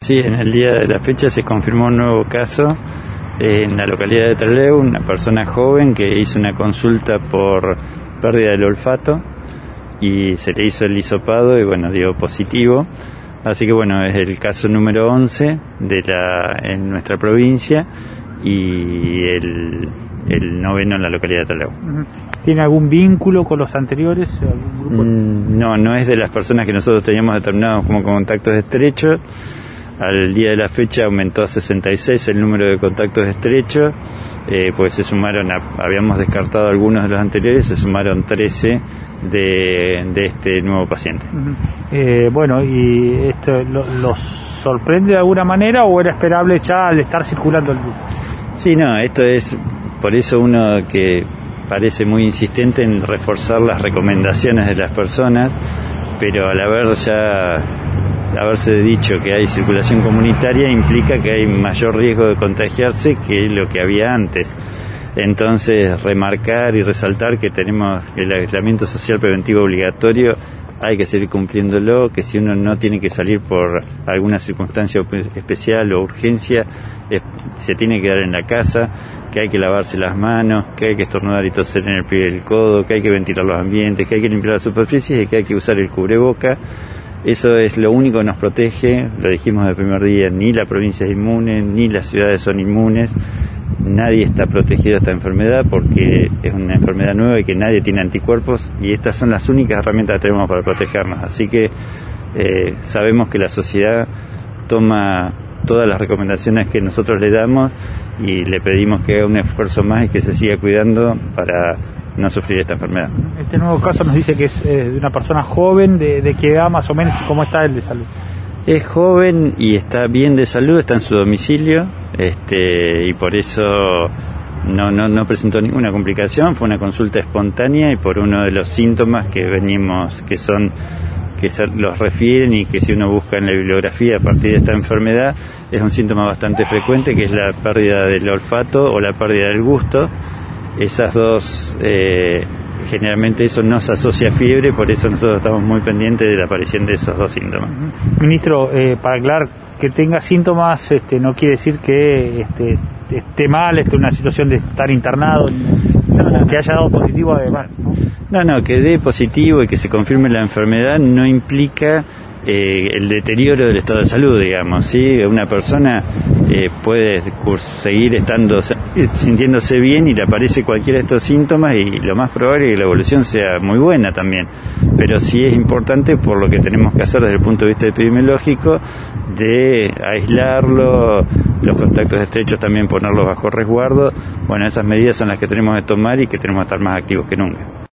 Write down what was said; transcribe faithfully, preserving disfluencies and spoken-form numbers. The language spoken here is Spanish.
Sí, en el día de la fecha se confirmó un nuevo caso en la localidad de Trelew, una persona joven que hizo una consulta por pérdida del olfato y se le hizo el hisopado y bueno, dio positivo. Así que bueno, es el caso número once de la, en nuestra provincia y el, el noveno en la localidad de Trelew. ¿Tiene algún vínculo con los anteriores? ¿Algún grupo? No, no es de las personas que nosotros teníamos determinados como contactos estrechos. Al día de la fecha aumentó a sesenta y seis el número de contactos estrechos, eh, pues se sumaron, a, habíamos descartado algunos de los anteriores, se sumaron trece de, de este nuevo paciente. Uh-huh. eh, bueno, ¿y esto lo, los sorprende de alguna manera o era esperable ya al estar circulando el virus? Sí, no, esto es, por eso uno que parece muy insistente en reforzar las recomendaciones de las personas, pero al haber ya... haberse dicho que hay circulación comunitaria implica que hay mayor riesgo de contagiarse que lo que había antes. Entonces, remarcar y resaltar que tenemos el aislamiento social preventivo obligatorio, hay que seguir cumpliéndolo, que si uno no tiene que salir por alguna circunstancia especial o urgencia, eh, se tiene que quedar en la casa, que hay que lavarse las manos, que hay que estornudar y toser en el pie del codo, que hay que ventilar los ambientes, que hay que limpiar las superficies y que hay que usar el cubreboca. Eso es lo único que nos protege, lo dijimos del primer día, ni la provincia es inmune, ni las ciudades son inmunes, nadie está protegido de esta enfermedad porque es una enfermedad nueva y que nadie tiene anticuerpos y estas son las únicas herramientas que tenemos para protegernos. Así que eh, sabemos que la sociedad toma todas las recomendaciones que nosotros le damos y le pedimos que haga un esfuerzo más y que se siga cuidando para no sufrir esta enfermedad. Este nuevo caso nos dice que es eh, de una persona joven, de, de qué edad más o menos, ¿cómo está él de salud? Es joven y está bien de salud, está en su domicilio, este, y por eso no, no, no presentó ninguna complicación, fue una consulta espontánea y por uno de los síntomas que venimos, que son, que se, los refieren y que si uno busca en la bibliografía a partir de esta enfermedad, es un síntoma bastante frecuente que es la pérdida del olfato o la pérdida del gusto. Esas dos, eh, generalmente eso no se asocia a fiebre, por eso nosotros estamos muy pendientes de la aparición de esos dos síntomas. Ministro, eh, para aclarar, que tenga síntomas este, no quiere decir que este, esté mal, esté en una situación de estar internado, no, no, que haya dado positivo además, ¿no? No, no, que dé positivo y que se confirme la enfermedad no implica eh, el deterioro del estado de salud, digamos, ¿sí? Una persona eh, puede seguir estando sintiéndose bien y le aparece cualquiera de estos síntomas y lo más probable es que la evolución sea muy buena también, pero sí es importante por lo que tenemos que hacer desde el punto de vista epidemiológico de aislarlo, los contactos estrechos también ponerlos bajo resguardo. Bueno, esas medidas son las que tenemos que tomar y que tenemos que estar más activos que nunca.